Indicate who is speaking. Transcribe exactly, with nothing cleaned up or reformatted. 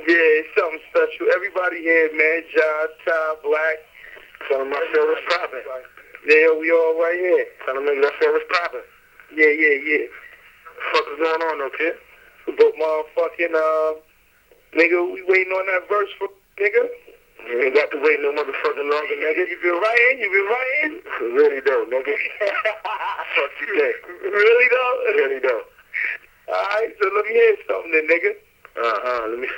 Speaker 1: Yeah, it's something special. Everybody here, man. Josh, Ty, Black.
Speaker 2: Tell them I feel what's poppin'.
Speaker 1: Yeah, we all right here.
Speaker 2: Tell them niggas I feel what's poppin'.
Speaker 1: Yeah, yeah, yeah.
Speaker 2: Fuck is going on, though, kid?
Speaker 1: But motherfucking, uh, nigga, we waiting on that verse for nigga.
Speaker 2: You ain't got to wait no motherfucking longer, nigga.
Speaker 1: You been writing? You been writing?
Speaker 2: Really though, nigga. Fuck you think.
Speaker 1: Really though?
Speaker 2: Really though.
Speaker 1: Alright, so let me hear something then, nigga.
Speaker 2: Uh-huh, let me